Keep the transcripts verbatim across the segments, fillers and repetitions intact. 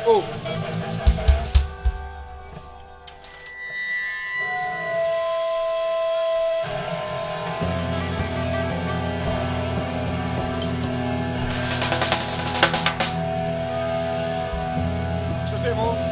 Oh. Ci siamo?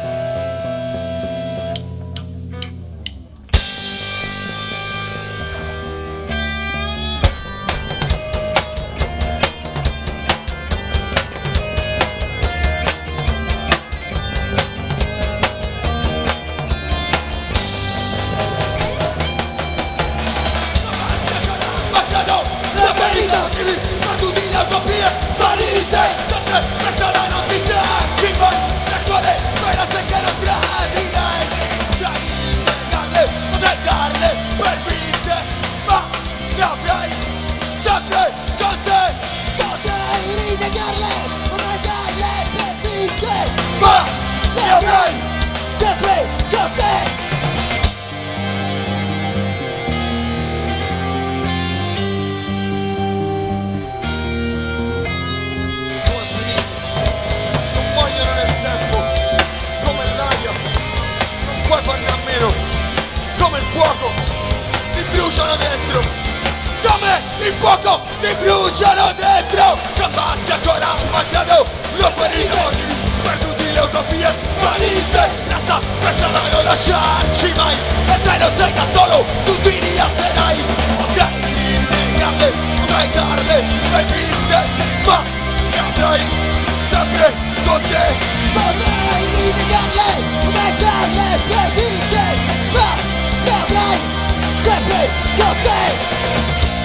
Il fuoco ti bruciano dentro. Combatti ancora un malgrado. Lo ferito perduti le utopie svanite. Resta per strada e non lasciarci mai. E se non sei da solo tu ti rialzerai. Potrai negarle, potrai darle le vite, ma ne avrai sempre con te. Potrai negarle, potrai darle le vite, ma ne avrai sempre con te.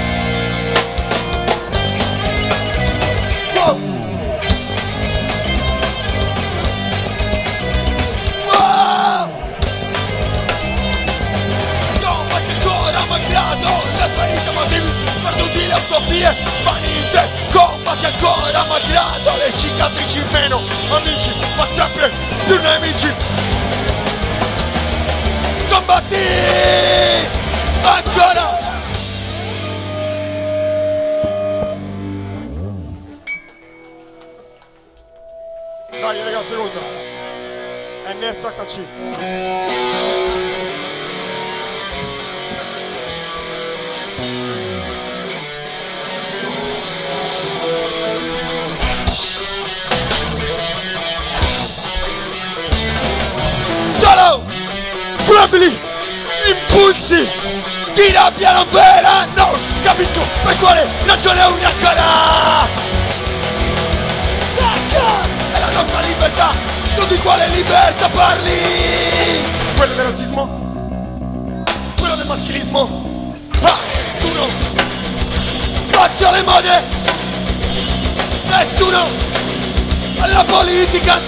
Perduti le utopie vanite, combatti ancora malgrado le cicatrici meno amici, ma sempre più nemici. Combatti ancora. Dai raga, seconda N S H C. Flebili, impulsi di rabbia non vera. Non capisco per quale ragione una ancora. È la nostra libertà. Tu di quale libertà parli? Quello del razzismo? Quello del maschilismo? Ah, nessuno faccia le mode. Nessuno alla politica.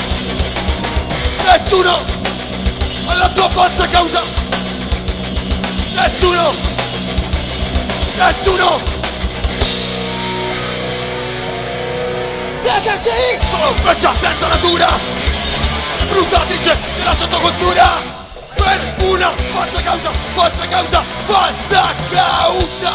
Nessuno alla tua falsa causa. Nessuno. Nessuno. Solo freccia senza natura, sfruttatrice della sottocultura, per una falsa causa, falsa causa, falsa causa.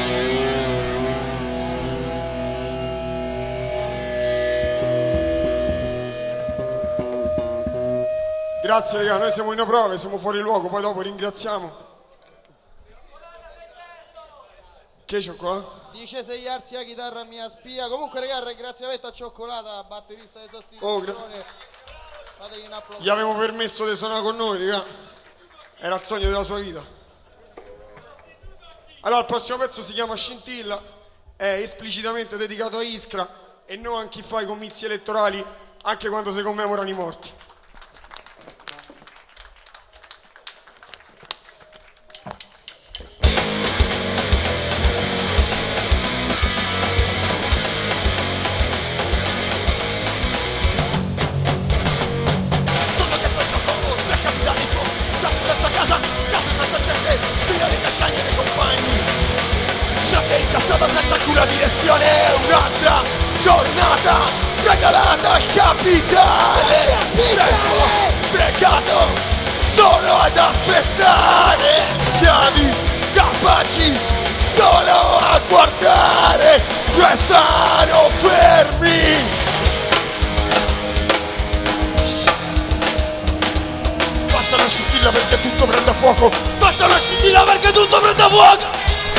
Grazie raga, noi siamo in prove, siamo fuori luogo, poi dopo ringraziamo. Che cioccolata? Dice Segliarsi la chitarra mia spia. Comunque raga, ringraziamento a Cioccolata, batterista di sostituzione. Oh, gra- Fategli un applauso. Gli avevo permesso di suonare con noi, raga. Era il sogno della sua vita. Allora il prossimo pezzo si chiama Scintilla, è esplicitamente dedicato a Iskra e non a chi fa i comizi elettorali anche quando si commemorano i morti. Senza alcuna direzione, un'altra giornata regalata al capitale. Tempo sprecato solo ad aspettare, siamo capaci solo a guardare, restano fermi. una scintilla perché tutto prende fuoco. Basta una scintilla perché tutto prende fuoco.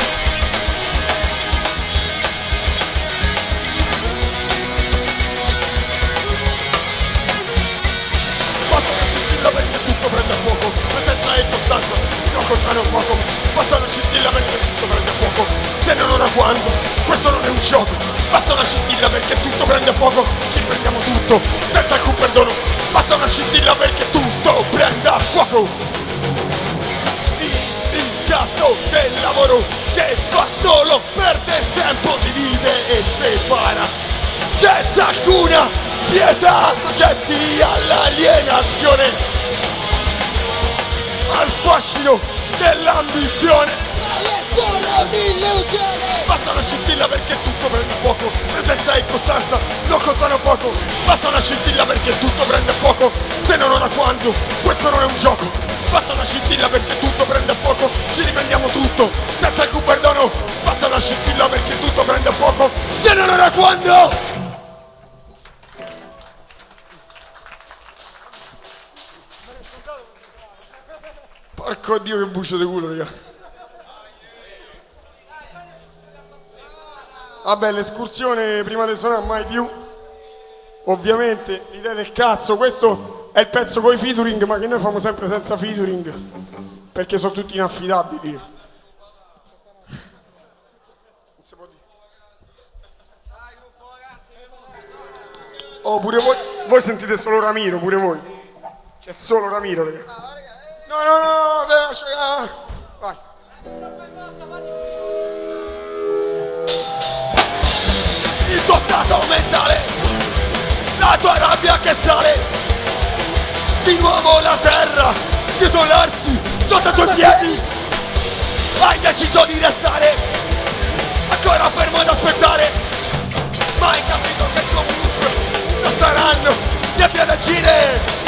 Basta una scintilla perché tutto prende fuoco. Presenza e costanza, non contano poco. Basta una scintilla perché tutto prende fuoco. Se non ora quando, questo non è un gioco. Basta una scintilla perché tutto prende fuoco. Ci prendiamo tutto, senza alcun perdono. Basta una scintilla perché tutto prenda fuoco. Il gatto del lavoro che fa solo perdere tempo, divide e separa senza alcuna pietà, soggetti all'alienazione, al fascino dell'ambizione. È solo un'illusione. Basta una scintilla perché tutto prende fuoco. Presenza e costanza non contano poco. Basta una scintilla perché tutto prende fuoco. Se non ora quando, questo non è un gioco. Basta una scintilla perché tutto prende fuoco. Ci riprendiamo tutto, senza alcun perdono. Basta una scintilla perché tutto prende fuoco. Se non ora quando. Porco Dio che bucio di culo, raga. Vabbè, l'escursione prima di suonare mai più. Ovviamente l'idea del cazzo, questo è il pezzo coi featuring, ma che noi facciamo sempre senza featuring perché sono tutti inaffidabili. Oh, pure voi, voi sentite solo Ramiro, pure voi. C'è solo Ramiro, raga. No, no, no, no, lascia. Vai. Il tuo stato mentale, la tua rabbia che sale, di nuovo la terra, titolarsi sotto i tuoi piedi. Hai deciso di restare, ancora fermo ad aspettare, ma hai capito che comunque non saranno niente ad agire.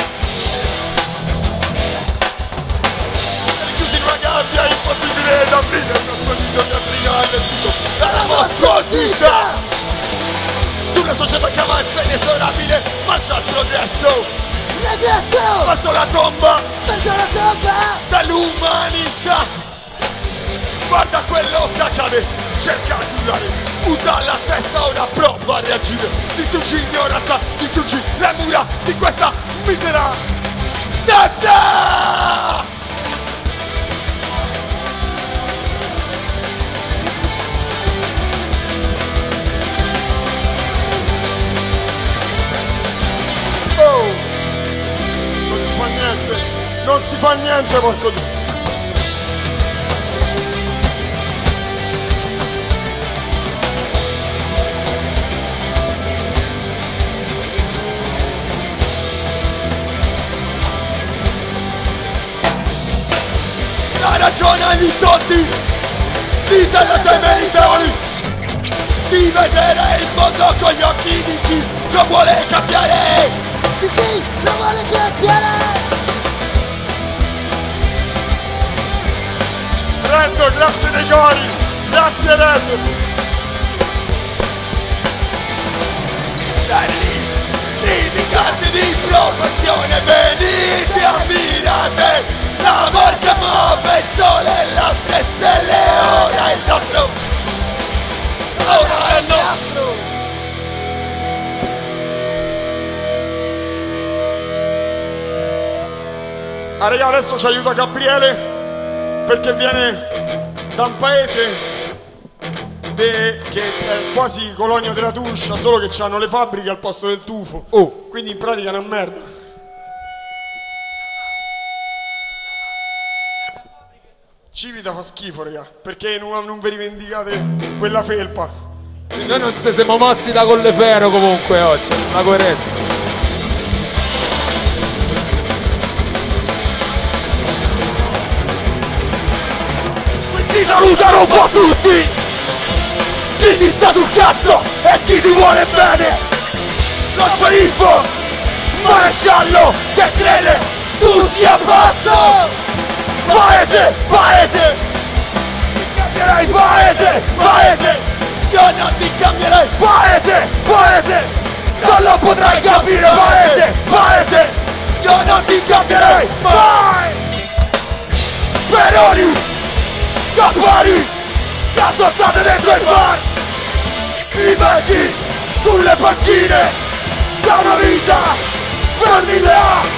Chiusi in una gabbia impossibile da aprire, nascondito di aprire allestito dalla mostruosità. Una società che avanza inesorabile, marcia al progresso. Regresso! Verso la tomba, Verso la tomba dell'umanità. Guarda quello che accade, cerca di urlare, usa la testa, ora prova a reagire. Distruggi l'ignoranza, distruggi le mura di questa misera danza. Oh! Non si fa niente, non si fa niente, porco Dio. Dai ragione agli soldi, di dare sei meritevoli, di vedere il mondo con gli occhi di chi lo vuole cambiare. Di chi lo vuole cambiare? Rendo, grazie dei cori, grazie Rendo. Belli, criticanti di professione, venite ammirate l'amor che muove il sole e le altre stelle, ora è il nostro, ora è il nostro. Ah raga, adesso ci aiuta Gabriele perché viene da un paese de, che è quasi colonia della Tuscia, solo che hanno le fabbriche al posto del tufo. Oh, quindi in pratica è una merda. Civita fa schifo, raga, perché non, non vi rivendicate quella felpa. Noi non ci siamo mossi da Colleferro comunque oggi, una coerenza. Ti salutano un po' tutti, chi ti sta sul cazzo e chi ti vuole bene. Lo sceriffo, maresciallo che crede tu sia pazzo. Paese, paese, ti cambierai paese, paese. Io non ti cambierai paese, paese. Non lo potrai capire paese, paese. Io non ti cambierai mai. Maroni, campari, cazzottate dentro il bar, i vecchi sulle panchine, da una vita sfermidea.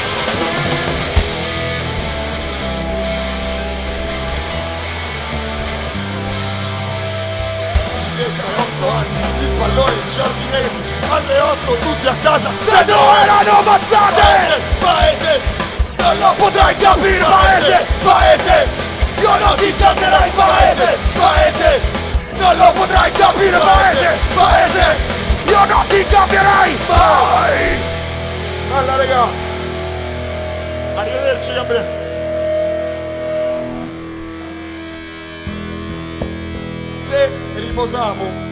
otto anni, il pallone in giardinetto, alle otto tutti a casa, se no erano ammazzate! Paese, paese, non lo potrai capire, paese, paese, io non ti cambierai, paese, paese, non lo potrai capire, paese, paese, io non ti cambierai mai! Bella regà, arrivederci Gabriele. Se riposiamo.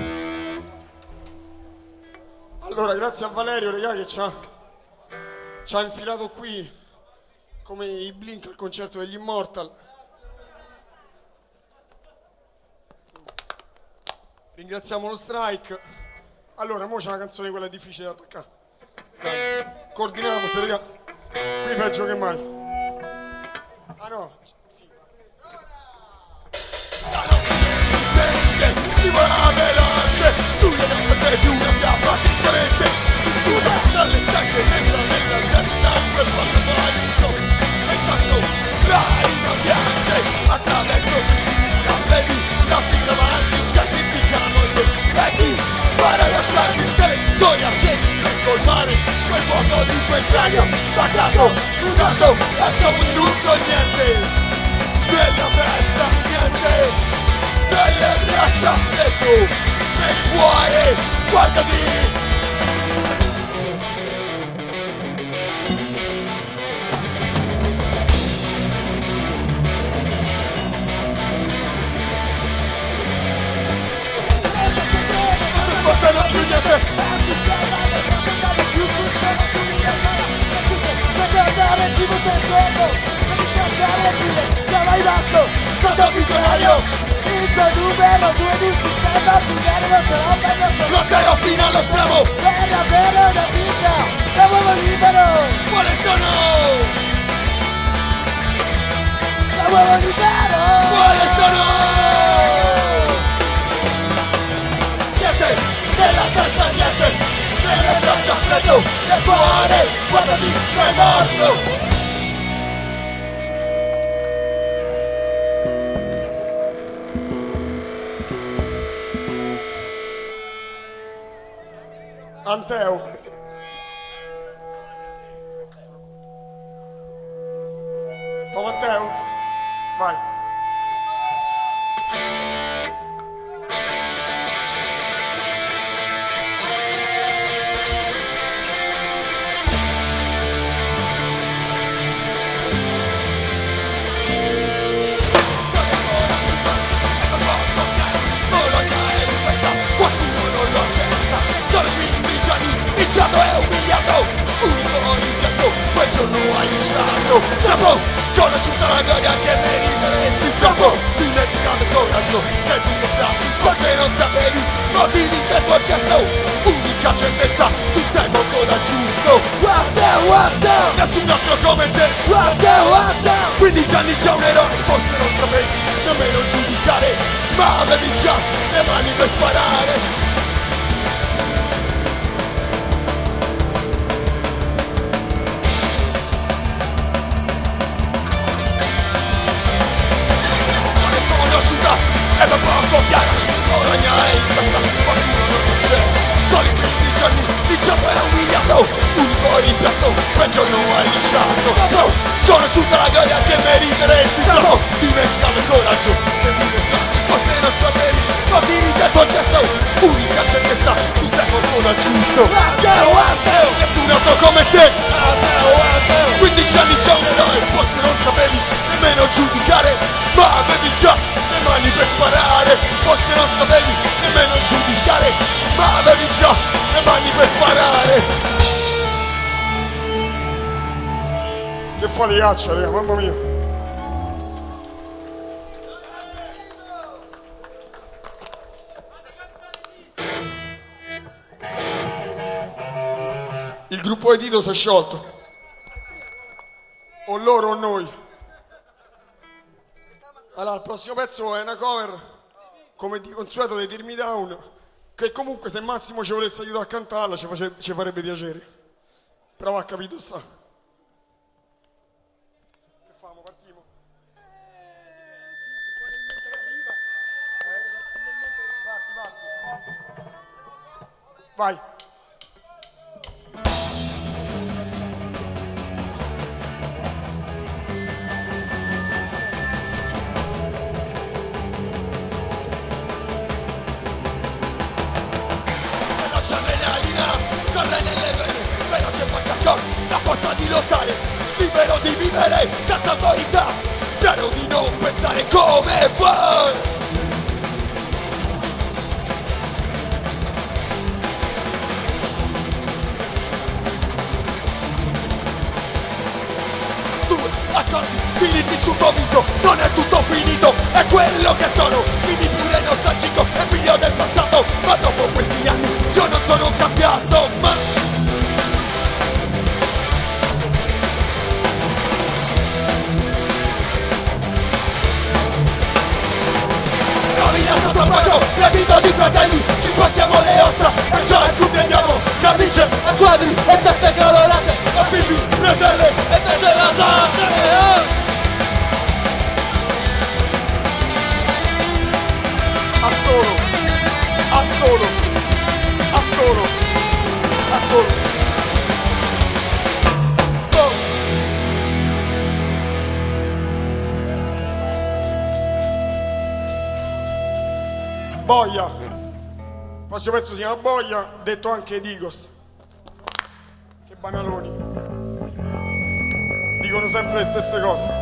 Allora, grazie a Valerio, regà, che ci ha, ci ha infilato qui come i Blink al concerto degli Immortal. Ringraziamo lo Strike. Allora, mo c'è una canzone quella difficile da attaccare. Dai, coordiniamoci, regà. Qui peggio che mai. Ah no, sì. Si va veloce, sulle gambe di una fiamma differente, vissuta dalle stanche nella nella del sangue, quando vai in top, e tanto dai non piange, attraverso la bevi, la fila avanti, certificano le vecchi, spara la sangue in territorio accesi per colmare quel vuoto di quel cranio, spaccato, usato, a scopo di tutto niente, della festa niente. Delle braccia freddo nel cuore, guardati! Non portano più niente! Oggi sembra che non sembrare più funziona più di se guardare il cibo del giorno, devi cambiare le file, che vai matto, Stato visionario! il tuo numero due di un sistema, primero non sarò meglio solo. Lo darò fino allo stramo! Per avere una vita, da uomo libero, Quali sono? da uomo libero. Quali sono? Niente! Nella testa niente! Nelle braccia freddo! Nel cuore! Guardati, sei morto! Anteo. Fa Matteo? Vai. Iniziato è umiliato, unico iniziato, quel giorno hai iniziato. Troppo, conosciuta la gloria che meriteresti. Troppo, dimenticato il coraggio che tu mostrasti. Forse non sapevi, motivi del tuo gesto. Unica certezza, tu sei molto da giusto. Guarda, guarda, Nessun altro come te. guarda, guarda. quindici anni già un eroe, forse non sapevi nemmeno giudicare, ma avevi già le mani per sparare. E per poco chiara, guadagnare in testa, qualcuno non c'è. Soli quindici anni, diciamo è umiliato, unico rimpianto, quel giorno hai lisciato. No, sconosciuta la gloria che meriteresti. No, dimenticato il coraggio che dimostrarci. Forse non sapevi, motivi del tuo gesto. Unica certezza, tu sei qualcuno giusto. Guarda, guarda, Nessun altro come te. quindici anni già un eroe, forse non sapevi nemmeno giudicare, ma avevi già le mani per sparare. Forse non sapevi nemmeno giudicare, ma avevi già le mani per sparare. Che faticaccia, raga, mamma mia. Il gruppo Edito si è sciolto. O loro o noi. Allora, il prossimo pezzo è una cover, come di consueto, dei Tear Me Down, che comunque se Massimo ci volesse aiutare a cantarla ci, face- ci farebbe piacere. Però ha capito sta. Che famo, partiamo? Vai. Corre nelle vene, veloce quanto accordi, la forza di lottare, libero di vivere senza autorità, piano di non pensare come vuoi. Due accordi, diritti sul tuo viso, non è tutto finito, è quello che sono, quindi pure nostalgico, è figlio del passato, ma dopo questi anni io non sono cambiato, ma rovina sotto il braccio, rapito di fratelli, ci spacchiamo le ossa, e già e tutti andiamo, camicie a quadri e teste colorate, a figli, fratelli e teste rasate. A solo, a solo, a solo, a solo. Oh. Boia. Il prossimo pezzo si chiama Boia, detto anche Digos. Che banaloni. Dicono sempre le stesse cose.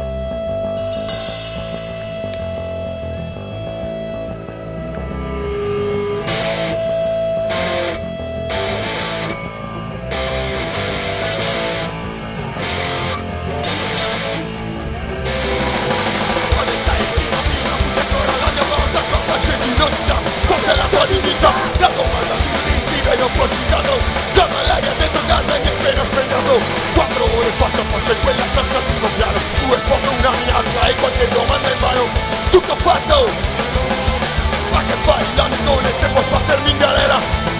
Non sa cos'è la tua dignità, la domanda di diritti e non può citato, cosa lei ha dentro casa e che appena spegnato, quattro ore faccia a faccia in quella stanza al primo piano, due foto, una minaccia e qualche domanda in mano, tutto fatto, ma che fai l'amicone se può sbattermi in galera?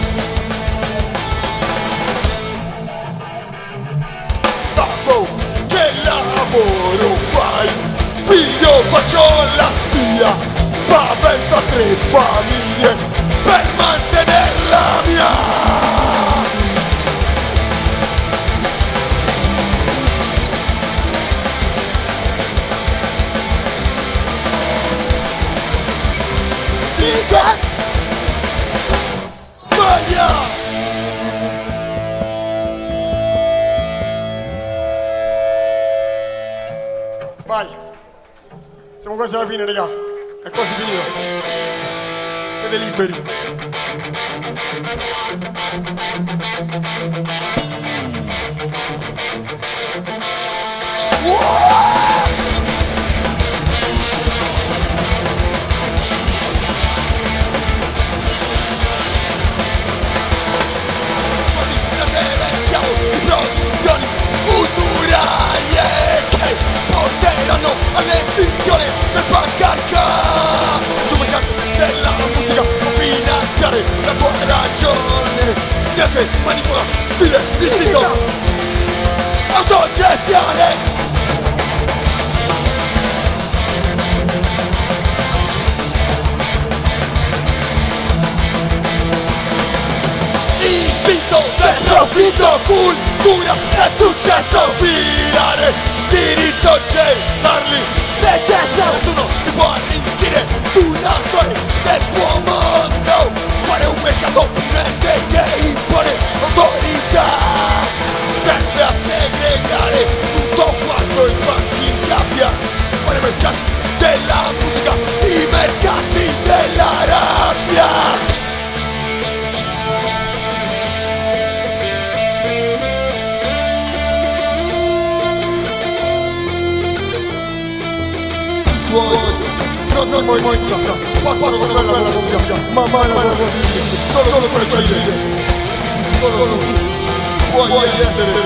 Babbo, che lavoro fai? Figlio, faccio la spia, pavento a tre famiglie per mantenerla mia. Dica Maglia. Vai. Siamo quasi alla fine, raga. È quasi finito. Siete liberi. Produzioni usuraie che porteranno all'estinzione del patriarca. Sul mercato della musica può finanziare la tua ragione. Niente manipola, stile distinto, autogestione. Istinto del profitto, cultura e successo, virare, diritto c'è, darli, necesso. Nessuno si può arricchire sull'attore del tuo mondo, fare un mercato opprimente che impone autorità, serve a segregare tutto quanto i banchi gabbia, fare mercati della musica, i mercati della rabbia. Non si può iniziare, passano con quella musica, ma mai la tua vita, solo solo per piacere, solo tu puoi essere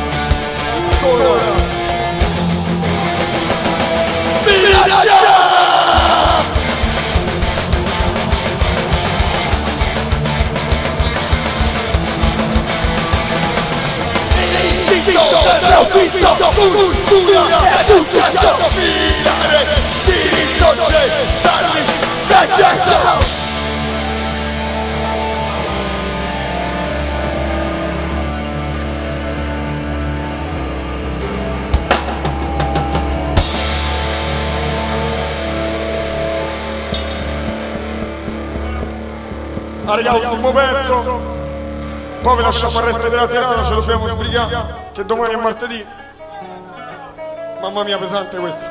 ancora. Minaccia! profitto, cultura e successo. Filare, diritto, gettarli, necesso. Ah raga, ultimo pezzo. Poi vi lasciamo il resto della serata, ce lo dobbiamo sbrigare, che domani è martedì. Mamma mia, pesante questa.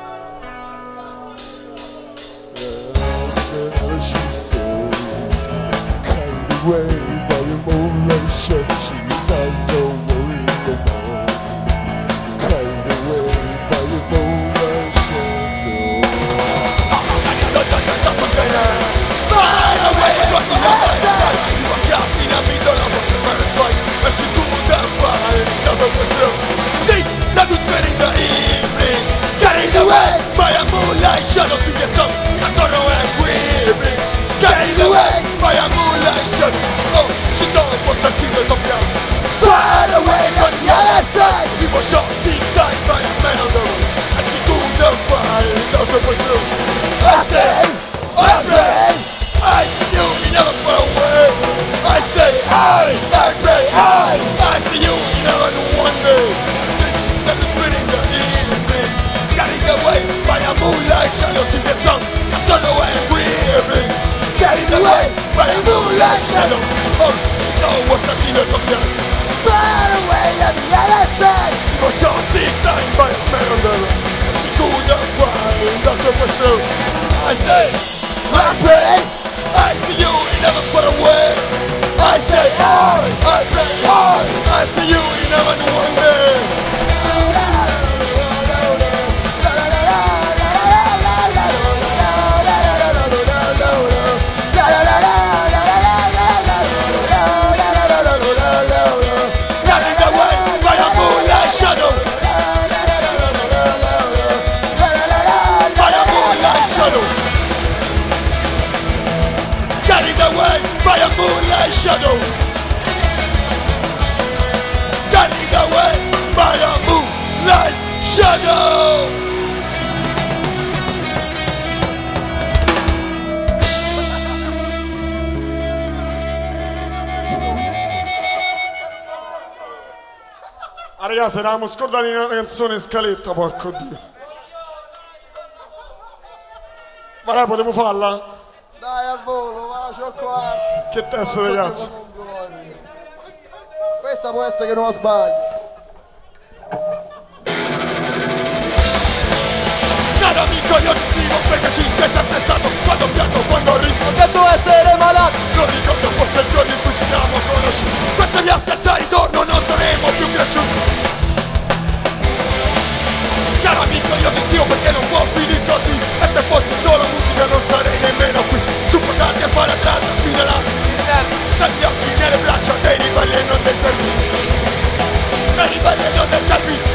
Shadows in the sun, I saw no way weaving. Carried away by a moonlight shadow. Oh, she saw it was the secret of love. Far away on the other side. It was shot big time by a man on the road, and she couldn't find out the was true. I say, I pray, I see you, you never far away. I say, I, I pray, I, I see you, you never know one day. That is spinning the evening. Carried away by a moonlight shadows in the sun, I saw no way weaving. Carried away by a moonlight shadow. Oh, she saw what the secret of love. Far away on the other side. It was shot big time by a man on the road, and she couldn't find out the was true. I say, I pray, I see you, you never far away. I say, I, I pray, I, I see you, you never know one day. By a moonlight shadow. Carried away by a moonlight shadow. Ah ragazzi, eravamo scordati una canzone scaletta, porco dio. Ma dai, potevo farla? Dai al volo, va, c'ho il quarzo. Che testo ragazzi. Questa può essere che non la sbaglio. Caro amico, io ti scrivo perché ci sei sempre stato. Quando pianto, quando rischio Che tu essere malato. non ricordo forse il giorno in cui ci siamo conosciuti. Questa mia senza ritorno non saremo più cresciuti. Caro amico, io ti scrivo perché non può finire così. E se fossi solo musica non sarei nemmeno qui. Supportarti a fare atrás fino alla fine. Senti occhi nelle braccia dei rivali e non dei servizi. Dei rivali e non dei servizi.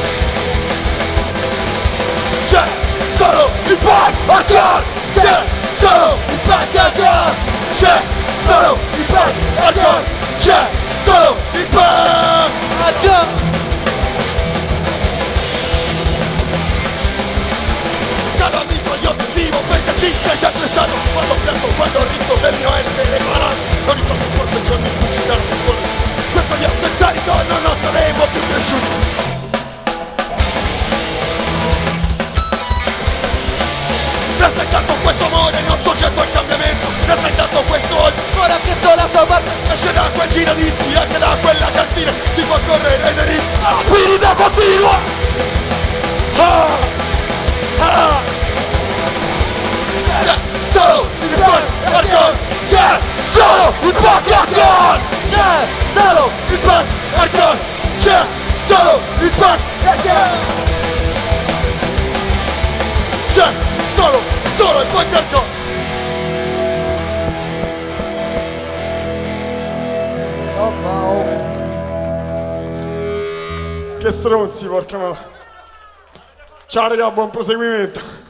C'è solo il punk hardcore. C'è solo il punk hardcore. C'è solo il punk hardcore. C'è solo il punk hardcore. Caro amico, io ti scrivo perché ci sei sempre stato. Quando pianto, quando rido del mio essere malato. Non ricordo forse il giorno in cui ci siamo conosciuti. Questo mio senza ritorno non saremo più cresciuti. Resta intanto questo amore non soggetto al cambiamento. Resta intanto questo odio, ora che sto la tua parte. Esce da quel giradischi, anche da quella cantina. Ti fa correre dei rischi, la spirita continua. Ah! Ah! C'è solo il punk hardcore. C'è solo il punk hardcore. C'è solo il punk hardcore. C'è solo il punk hardcore. C'è solo, solo il punk hardcore. Ciao ciao. Che stronzi, porca mano. Ciao raga, buon proseguimento.